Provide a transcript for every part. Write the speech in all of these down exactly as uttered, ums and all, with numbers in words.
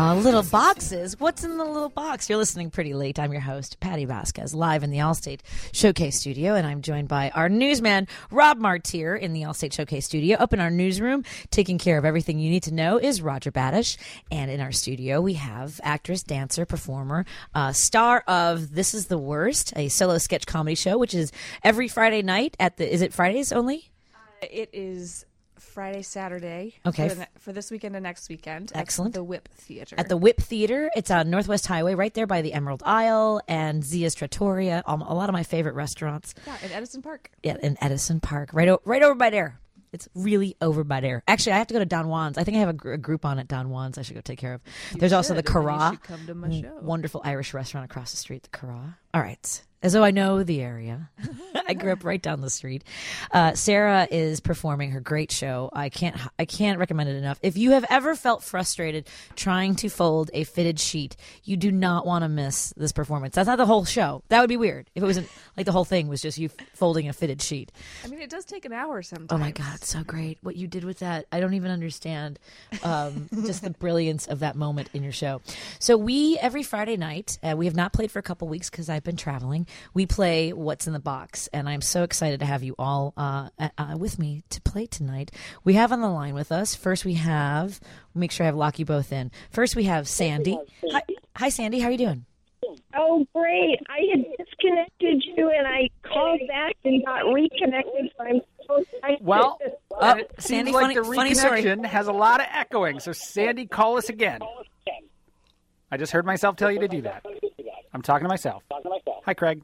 Uh, little boxes. What's in the little box? You're listening pretty late. I'm your host, Patty Vasquez, live in the Allstate Showcase studio, and I'm joined by our newsman, Rob Martier, in the Allstate Showcase studio. Up in our newsroom, taking care of everything you need to know, is Roger Badish. And in our studio, we have actress, dancer, performer, uh, star of This Is the Worst, a solo sketch comedy show, which is every Friday night at the, is it Fridays only? Uh, it is Friday, Saturday. Okay. For, the, for this weekend and next weekend. Excellent. At the Whip Theater. At the Whip Theater. It's on Northwest Highway, right there by the Emerald Isle and Zia's Trattoria. Um, a lot of my favorite restaurants. Yeah, in Edison Park. Yeah, in Edison Park. Right, o- right over by there. It's really over by there. Actually, I have to go to Don Juan's. I think I have a, gr- a group on at Don Juan's I should go take care of. You There's also should, the and then you Cara. should come to my show. Wonderful Irish restaurant across the street, the Cara. All right. As though I know the area. I grew up right down the street. Uh, Sarah is performing her great show. I can't I can't recommend it enough. If you have ever felt frustrated trying to fold a fitted sheet, you do not want to miss this performance. That's not the whole show. That would be weird if it wasn't like the whole thing was just you folding a fitted sheet. I mean, it does take an hour sometimes. Oh my God, so great. What you did with that, I don't even understand. Um, just the brilliance of that moment in your show. So we, every Friday night, uh, we have not played for a couple weeks because I've been traveling. We play What's in the Box, and I'm so excited to have you all uh, uh, with me to play tonight. We have on the line with us, first we have, make sure I have lock you both in. First we have Sandy. Hi, hi Sandy, how are you doing? Oh, great. I had disconnected you, and I called back and got reconnected, so I'm so excited. Well, Uh, it seems Sandy, like funny- the funny story. reconnection has a lot of echoing. So, Sandy, call us again. I just heard myself tell you to do that. I'm talking to myself. Hi, Craig.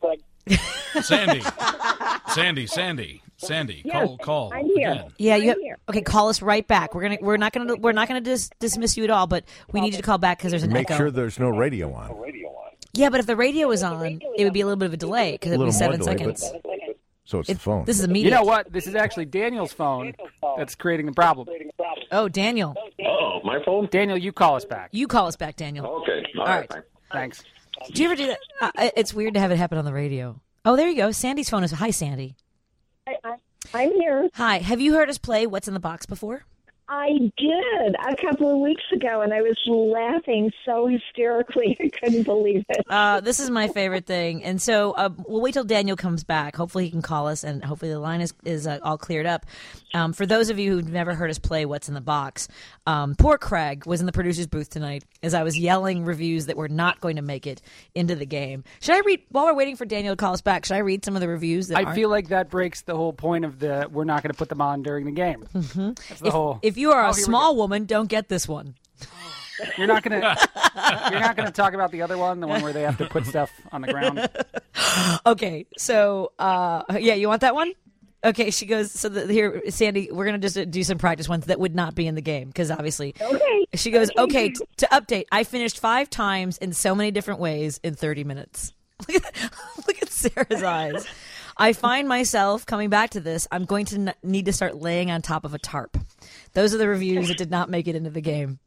Sandy, Sandy, Sandy, Sandy, Yes, call, call. I'm here. again. Yeah, you I'm have, here. okay. Call us right back. We're gonna, we're not gonna, we're not gonna dis- dismiss you at all, but we need you to call back because there's an Make echo. sure there's no radio on. Yeah, but if the radio is on, it would be a little bit of a delay because A it'd be little more seven delay, seconds. but so it's It- the phone. This is You immediate. know what? This is actually Daniel's phone that's creating the problem. Oh, Daniel, Oh, my phone? Daniel, you call us back. you call us back, Daniel. Okay. All All right. right. Thanks. Do you ever do that? Uh, it's weird to have it happen on the radio. Oh, there you go. Sandy's phone is. Hi, Sandy. I, I, I'm here. Hi. Have you heard us play What's in the Box before? I did a couple of weeks ago, and I was laughing so hysterically I couldn't believe it. Uh, this is my favorite thing. And so uh, we'll wait till Daniel comes back. Hopefully he can call us, and hopefully the line is, is uh, all cleared up. Um, for those of you who've never heard us play What's in the Box, um, poor Craig was in the producer's booth tonight as I was yelling reviews that were not going to make it into the game. Should I read, while we're waiting for Daniel to call us back, should I read some of the reviews that I aren't? feel like that breaks the whole point of the we're not going to put them on during the game. Mm-hmm. That's the if, whole. if you are Oh, a here we small woman, don't get this one. You're not going to. You're not going to talk about the other one, the one where they have to put stuff on the ground. Okay, so uh, yeah, you want that one? Okay, she goes. So the, here, Sandy, we're gonna just do some practice ones that would not be in the game because obviously. Okay. She goes. Okay, t- to update, I finished five times in so many different ways in thirty minutes. Look at, look at Sarah's eyes. I find myself coming back to this. I'm going to n- need to start laying on top of a tarp. Those are the reviews that did not make it into the game.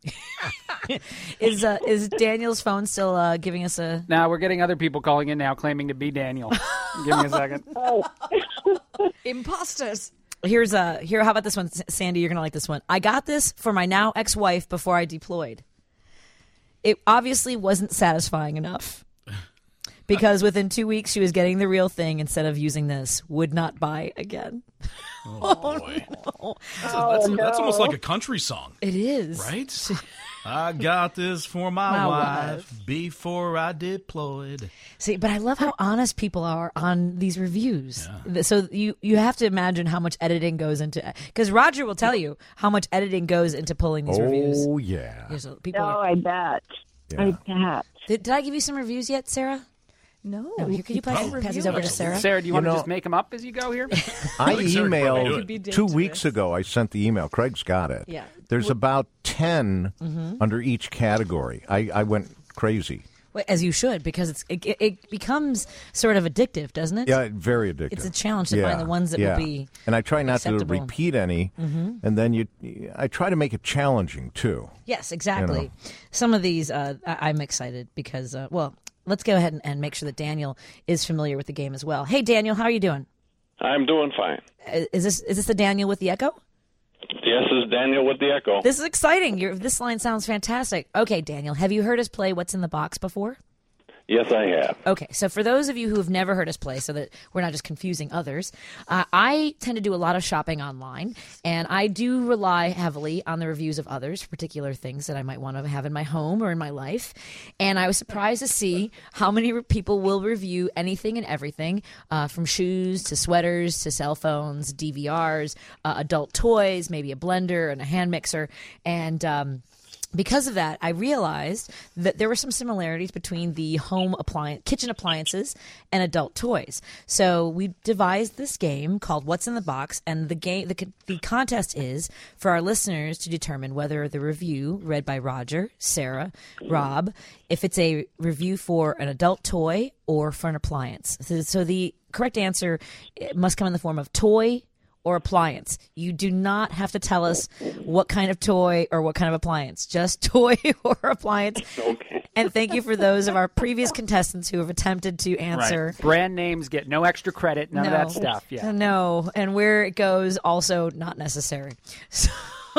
is uh, is Daniel's phone still uh, giving us a? Now we're getting other people calling in now, claiming to be Daniel. Give me a second. Imposters. Here's a here. How about this one, S- Sandy? You're gonna like this one. I got this for my now ex-wife before I deployed. It obviously wasn't satisfying enough because within two weeks she was getting the real thing instead of using this. Would not buy again. Oh, boy. No. That's, a- that's, that's almost like a country song, It is right? I got this for my, My wife, wife. before I deployed. See, but I love how honest people are on these reviews. So you you have to imagine how much editing goes into because Roger will tell you how much editing goes into pulling these reviews. Oh, yeah. There's a- people Oh, are, I bet. Yeah. I bet. did, did I give you some reviews yet, Sarah? No. No, here, can you pass, Oh, pass these over to Sarah? Sarah, do you, You want to know- just make them up as you go here? I think Sarah could probably do emailed it. Be two dangerous. weeks ago. I sent the email. Craig's got it. Yeah. There's about ten Mm-hmm. under each category. I, I went crazy. Well, as you should, because it's it, it becomes sort of addictive, doesn't it? Yeah, very addictive. It's a challenge to yeah. find the ones that will yeah. be And I try not acceptable. to repeat any. Mm-hmm. And then you, I try to make it challenging too. Yes, exactly. You know. Some of these, uh, I- I'm excited because, uh, well, let's go ahead and, and make sure that Daniel is familiar with the game as well. Hey, Daniel, how are you doing? I'm doing fine. Uh, Is this is this the Daniel with the echo? Yes, this is Daniel with the Echo. This is exciting. Your this line sounds fantastic. Okay, Daniel, have you heard us play What's in the Box before? Yes, I have. Okay, so for those of you who have never heard us play, so that we're not just confusing others, uh, I tend to do a lot of shopping online, and I do rely heavily on the reviews of others for particular things that I might want to have in my home or in my life. And I was surprised to see how many re- people will review anything and everything, uh, from shoes to sweaters to cell phones, D V Rs, uh, adult toys, maybe a blender and a hand mixer, and um, because of that, I realized that there were some similarities between the home appliance, kitchen appliances and adult toys. So we devised this game called What's in the Box, and the game, the, the contest is for our listeners to determine whether the review read by Roger, Sarah, Rob, if it's a review for an adult toy or for an appliance. So, so the correct answer must come in the form of toy or appliance. You do not have to tell us what kind of toy or what kind of appliance, just toy or appliance. Okay. And thank you for those of our previous contestants who have attempted to answer. Right. Brand names get no extra credit, none No. of that stuff. Yeah. No, and where it goes also not necessary. So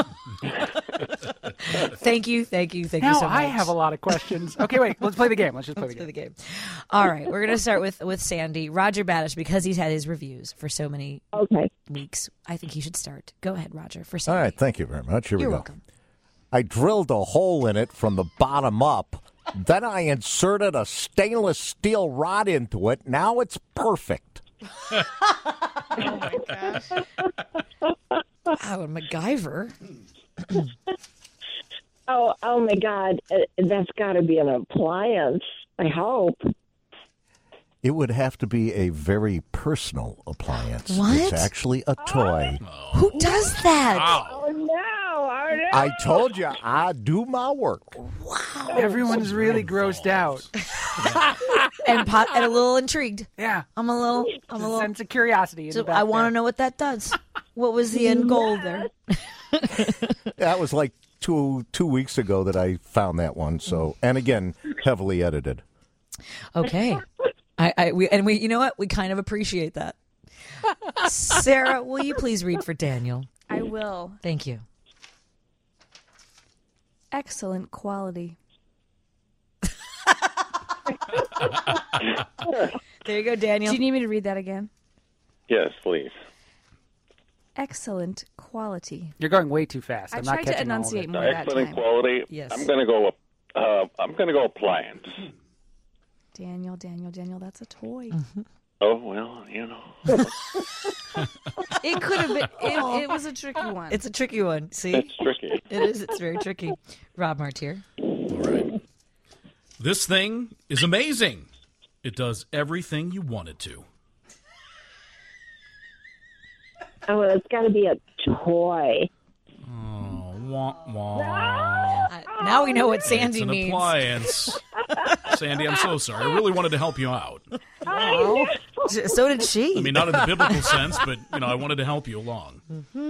thank you, thank you, thank Now you so much. I have a lot of questions. Okay, wait. Let's play the game. Let's just play Let's the play game. the game. All right, we're going to start with, with Sandy. Roger Badish, because he's had his reviews for so many Okay. weeks, I think he should start. Go ahead, Roger, for All Sandy. right, thank you very much. Here You're we go. welcome. I drilled a hole in it from the bottom up. Then I inserted a stainless steel rod into it. Now it's perfect. Wow, MacGyver. Oh, oh my God, uh, that's got to be an appliance. I hope. It would have to be a very personal appliance. What? It's actually a toy. Who does that? Oh no! Oh no! I told you, I do my work. Everyone's really grossed out. And, pot, and a little intrigued. Yeah. I'm a little, I'm a little. Sense of curiosity. In So the back I want to there. know what that does. What was the end goal there? That was like two two weeks ago that I found that one. So, and again, heavily edited. Okay. I, I we and we you know what? We kind of appreciate that. Sarah, will you please read for Daniel? I will. Thank you. Excellent quality. There you go, Daniel. Do you need me to read that again? Yes, please. Excellent quality. You're going way too fast. I I'm not tried to catching all of enunciate it. more that Excellent time. quality. Yes. I'm going to go. Uh, I'm going to go appliance. Daniel, Daniel, Daniel, that's a toy. Oh well, you know. It could have been. It, it was a tricky one. It's a tricky one. See? It's tricky. It is. It's very tricky. Rob Martier. All right. This thing is amazing. It does everything you want it to. Oh, it's got to be a toy. Oh, wah, wah. Uh, now we know what Sandy It's an means. appliance. Sandy, I'm so sorry. I really wanted to help you out. Wow. So did she. I mean, not in the biblical sense, but, you know, I wanted to help you along.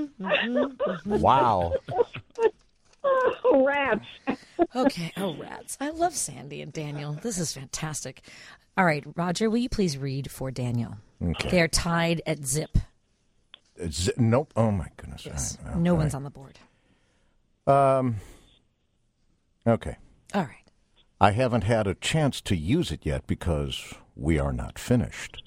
Wow. Oh, rats. Okay. Oh, rats. I love Sandy and Daniel. This is fantastic. All right, Roger, will you please read for Daniel? Okay. They are tied at zip. It's, nope. Oh, my goodness. Yes. All right. No All one's right. on the board. Um. Okay. All right. I haven't had a chance to use it yet because we are not finished.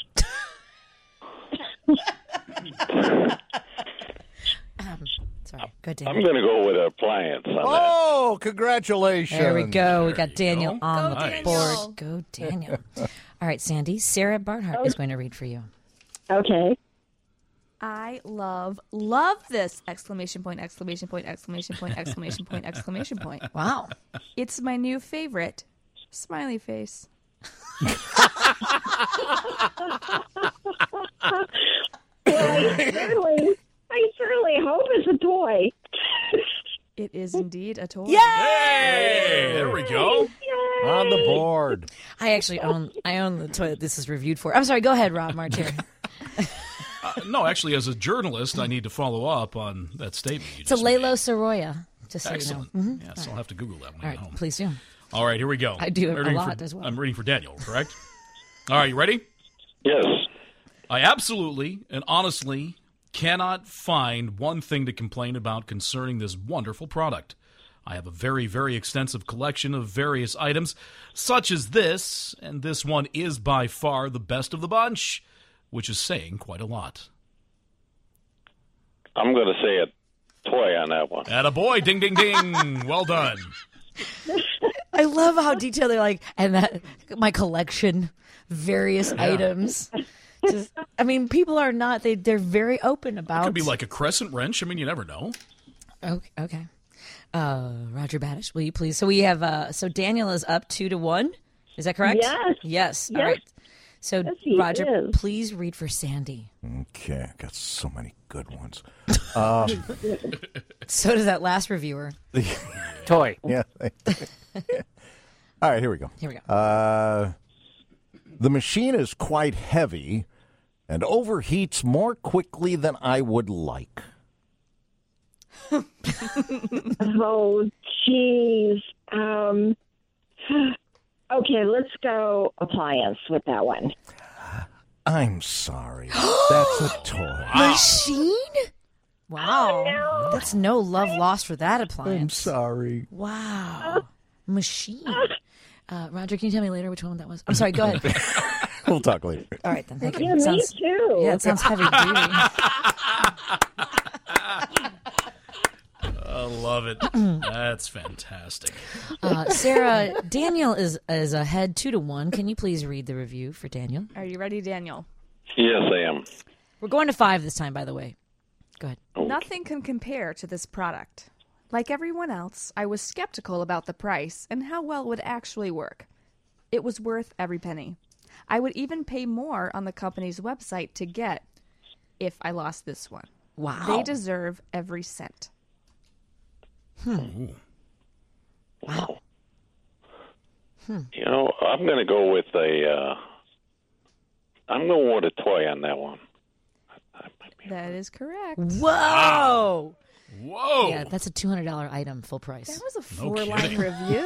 Um, sorry. Go, I'm Daniel. going to go with appliance on that. Oh, congratulations. There we go. We got you Daniel go. on Go, the Daniel. board. Go, Daniel. All right, Sandy. Sarah Barnhart is going to read for you. Okay. I love, love this! Exclamation point, exclamation point, exclamation point, exclamation point, exclamation point. Wow. It's my new favorite. Smiley face. Well, I certainly, I certainly hope it's a toy. It is indeed a toy. Hey, there we go. On the board. I actually own I own the toy that this is reviewed for. I'm sorry. Go ahead, Rob Martier. Uh, no, actually, as a journalist, I need to follow up on that statement you It's a just Lalo made. Soroya. Just so Excellent. you know. Mhm. Yes, I'll have to Google that when All I get right, home. please do. All right, here we go. I do I'm a reading lot for, as well. I'm reading for Daniel, correct? All right, you ready? Yes. I absolutely and honestly cannot find one thing to complain about concerning this wonderful product. I have a very, very extensive collection of various items, such as this, and this one is by far the best of the bunch, which is saying quite a lot. I'm going to say a toy on that one. Attaboy, ding, ding, ding. Well done. I love how detailed they're like, and that my collection, various yeah. items. Just, I mean, people are not, they, they're very open about. It could be like a crescent wrench. I mean, you never know. Okay. okay. Uh, Roger Badish, will you please? So we have, uh, so Daniel is up two to one. Is that correct? Yes. Yes. yes. All right. So, yes, Roger, is. please read for Sandy. Okay, I got so many good ones. Um, so does that last reviewer. Toy. Yeah. All right, here we go. Here we go. Uh, the machine is quite heavy and overheats more quickly than I would like. Oh, jeez. Um, okay, let's go appliance with that one. I'm sorry. That's a toy. Machine? Wow. Oh, no. That's no love lost for that I'm appliance. sorry. Wow. Machine. Uh, Roger, can you tell me later which one that was? I'm sorry, go ahead. We'll talk later. All right, then. Thank you. Yeah, It me sounds, too. yeah, it sounds heavy duty. I love it. That's fantastic. Uh, Sarah, Daniel is is ahead two to one. Can you please read the review for Daniel? Are you ready, Daniel? Yes, I am. We're going to five this time, by the way. Go ahead. Nothing can compare to this product. Like everyone else, I was skeptical about the price and how well it would actually work. It was worth every penny. I would even pay more on the company's website to get if I lost this one. Wow. They deserve every cent. Hmm. Wow. Hmm. You know, I'm going to go with a. Uh, I'm going with a toy on that one. That is correct. Whoa. Whoa. Yeah, that's a two hundred dollars item, full price. That was a No four-line kidding. review.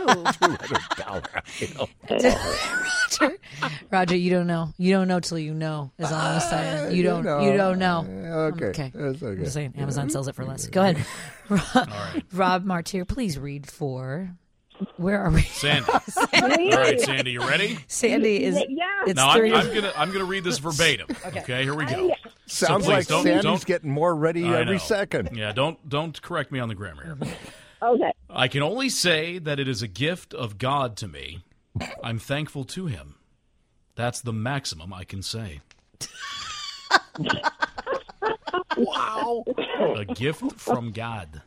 Roger, Roger, you don't know. You don't know till you know. Is all I'm saying. You don't. know. You don't know. Okay. Okay. That's okay. I'm just saying. Amazon sells it for less. Go ahead, Rob, Rob Martyr. Please read for. Where are we? Sandy. All right, Sandy, you ready? Sandy is. Yeah. It's Now I'm, three. I'm gonna I'm gonna read this verbatim. Okay, here we go. Sounds So please, like don't- Sandy's don't- getting more ready I every know. second. Yeah, don't don't correct me on the grammar here. Okay. I can only say that it is a gift of God to me. I'm thankful to him. That's the maximum I can say. Wow. A gift from God.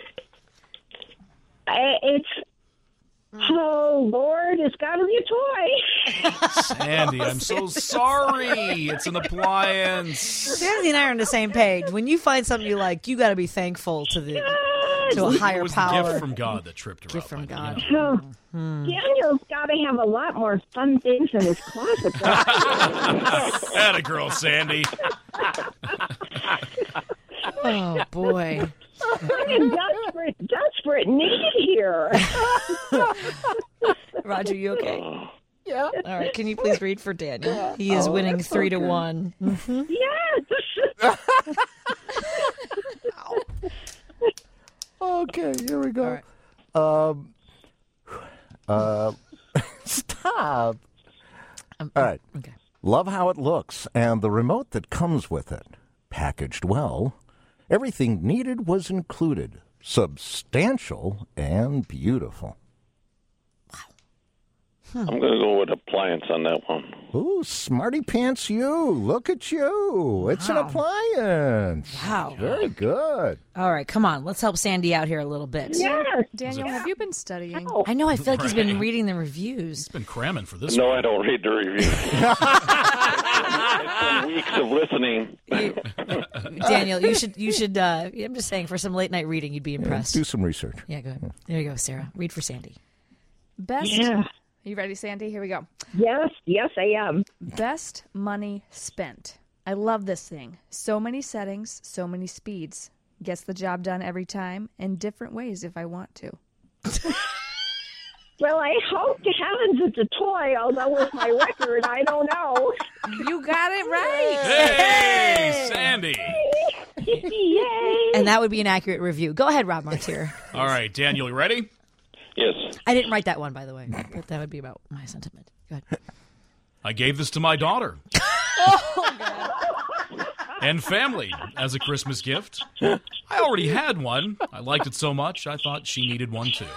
I, it's. Oh, Lord, it's got to be a toy. Sandy, I'm so sorry. It's an appliance. Sandy and I are on the same page. When you find something you like, you got to be thankful to the to a higher It was power. the gift from God that tripped her Gift up. from I God. think, you know. Oh, Daniel's got to have a lot more fun things in his closet. Atta girl, Sandy. Oh boy. Freaking desperate, desperate need here. Roger, you okay? Yeah. All right. Can you please read for Daniel? He is Oh, winning that's three to okay. one. Mhm. Yes. Okay, here we go. All Um, uh, stop. Um, All right. Okay. Love how it looks and the remote that comes with it. Packaged well. Everything needed was included. Substantial and beautiful. I'm going to go with appliance on that one. Ooh, smarty pants you. Look at you. It's an Wow. appliance. Wow. Very good. All right. Come on. Let's help Sandy out here a little bit. Yes. Daniel, have you been studying? Oh, I know. I feel like he's been Right. reading the reviews. He's been cramming for this No, one. I don't read the reviews. It's been weeks of listening. You- Daniel, you should. You should. Uh, I'm just saying, for some late night reading, you'd be impressed. Do some research. Yeah. Go ahead. There you go, Sarah. Read for Sandy. Best. yeah. You ready, Sandy? Here we go. Yes, yes, I am. Best money spent. I love this thing. So many settings, so many speeds. Gets the job done every time in different ways if I want to. Well, I hope to heavens it's a toy, although with my record, I don't know. You got it right. Hey, Sandy. Yay! And that would be an accurate review. Go ahead, Rob Martier. All right, Daniel, you ready? Yes. I didn't write that one, by the way, but that would be about my sentiment. Go ahead. I gave this to my daughter. Oh, God. And family as a Christmas gift. I already had one. I liked it so much, I thought she needed one too.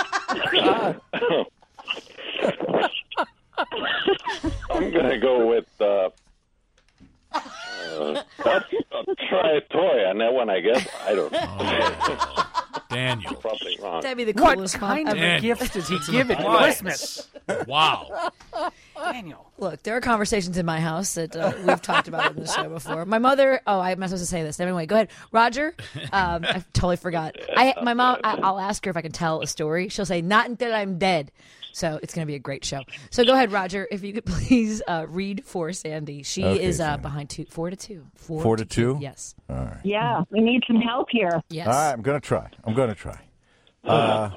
I'm going to go with uh, uh, I'll, I'll try a toy on that one, I guess. I don't know. Oh, Daniel. Probably wrong. That'd be the What coolest kind one of ever. And- gifts does he It's an give at appliance. Christmas? Wow. Daniel. Look, there are conversations in my house that uh, we've talked about on the show before. My mother, oh, I'm not supposed to say this. Anyway, go ahead. Roger, um, I totally forgot. I, my mom, I, I'll ask her if I can tell a story. She'll say, not until I'm dead. So it's going to be a great show. So go ahead, Roger, if you could please uh, read for Sandy. She Okay, is uh, Sandy. behind two, four to two. Four, Four to two? Yes. All right. Yeah, we need some help here. Yes. All right, I'm going to try. I'm going to try. Uh,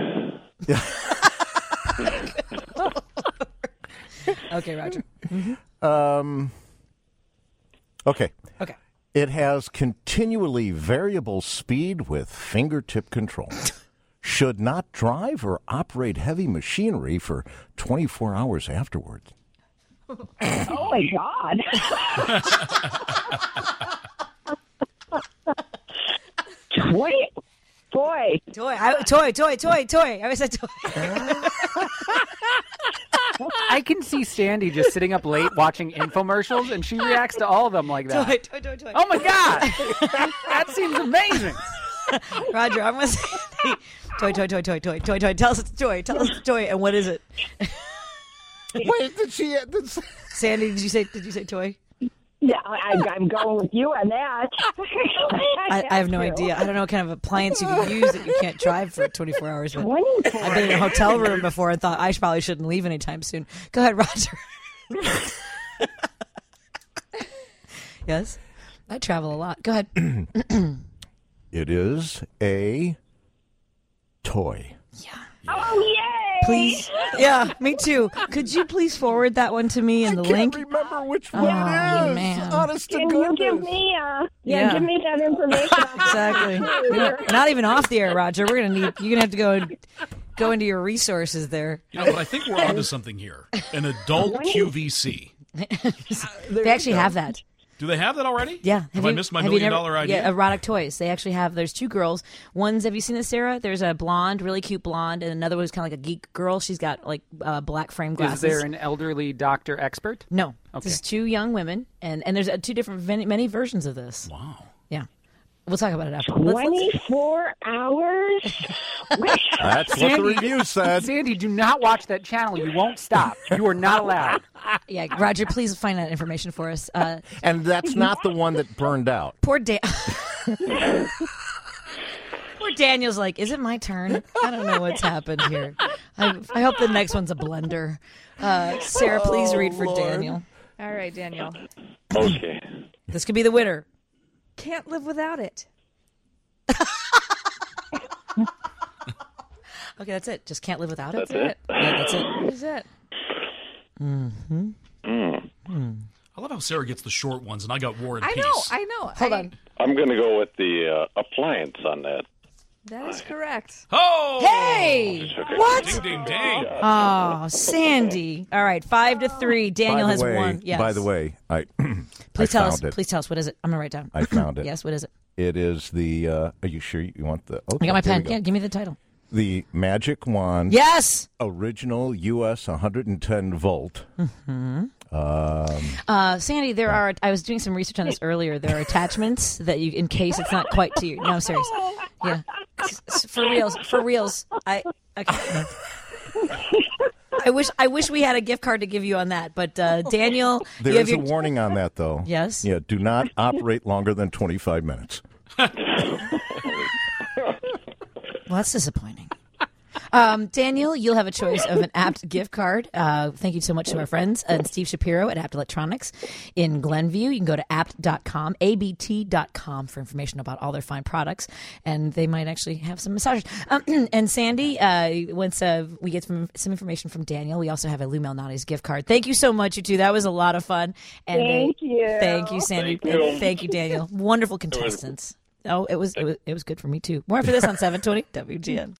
Okay, Roger. um, okay. Okay. It has continually variable speed with fingertip control. Should not drive or operate heavy machinery for twenty-four hours afterwards. Oh my God! Toy, boy, Toy, I, toy, toy, toy, toy. I always said toy. I can see Sandy just sitting up late watching infomercials, and she reacts to all of them like that. Toy, toy, toy, toy. Oh, my God. That seems amazing. Roger, I'm going to say toy, toy, toy, toy, toy, toy, toy. Tell us it's a toy. Tell us it's a toy. And what is it? Wait, did she? Did, Sandy, did you say Did you say toy? yeah, I, I'm going with you on that. I, I have no idea. I don't know what kind of appliance you can use that you can't drive for twenty-four hours. But twenty-four. I've been in a hotel room before and thought I probably shouldn't leave anytime soon. Go ahead, Roger. Yes? I travel a lot. Go ahead. it is a toy. Oh, yay! Please. Yeah, me too. Could you please forward that one to me in the I link? can't remember which Oh, one it is. man. Honest to Can you give goodness. me, uh, Yeah. yeah, give me that information. Exactly. We don't- Not even off the air, Roger. We're gonna need. You're gonna have to go and go into your resources there. You know, but I think we're onto something here. An adult Q V C. They actually have that. Do they have that already? Yeah. Have, you- I missed my have you million never- dollar idea? Yeah, erotic toys. They actually have. There's two girls. One's. Have you seen this, Sarah? There's a blonde, really cute blonde, and another one's kind of like a geek girl. She's got like uh, black frame glasses. Is there an elderly doctor expert? No. Okay. Just two young women, and and there's uh, two different many, many versions of this. Wow. Yeah. We'll talk about it after. Let's- let's- twenty-four hours? That's what the review said. Sandy, do not watch that channel. You won't stop. You are not allowed. yeah, Roger, please find that information for us. Uh, And that's not the one that burned out. poor Dan. Poor Daniel's like, is it my turn? I don't know what's happened here. I, I hope the next one's a blender. Uh, Sarah, please read for Daniel. All right, Daniel. Okay. This could be the winner. Can't live without it. Okay, that's it. Just can't live without it. That's it? Yeah, that's it. What is it? I love how Sarah gets the short ones, and I got War and I Peace. know, I know. Hold I- on. I'm going to go with the uh, appliance on that. That is correct. Oh! Hey! What? Ding, ding, ding. Oh, Sandy. All right, five to three. Daniel by has the way, won. Yes. By the way, I please I tell found us. it. Please tell us. What is it? I'm gonna write it down. I found it. Yes. What is it? It is the. Uh, are you sure you want the? Okay, I got my here we pen. go. Yeah, give me the title. The Magic Wand. Yes. Original U S one hundred ten volt. Mm-hmm. Um, Uh, Sandy, there are. I was doing some research on this earlier. There are attachments that you, in case it's not quite to you. No, I'm serious. Yeah, S- s- for reals. For reals. I. Okay. I wish. I wish we had a gift card to give you on that. But uh, Daniel, there you have is a your. warning on that, though. Yes? Yeah. Do not operate longer than twenty-five minutes. Well, that's disappointing. Um, Daniel, you'll have a choice of an Apt gift card. Uh, thank you so much to our friends and Steve Shapiro at Apt Electronics in Glenview. You can go to apt dot com, A B T dot com for information about all their fine products, and they might actually have some massages. Um, and Sandy, uh, once uh, we get some, some information from Daniel, we also have a Lou Malnati's gift card. Thank you so much, you two. That was a lot of fun. And, Thank uh, you. Thank you, Sandy. Thank you. And thank you, Daniel. Wonderful contestants. Oh, it was, it was it was good for me too. More after this on seven twenty W G N.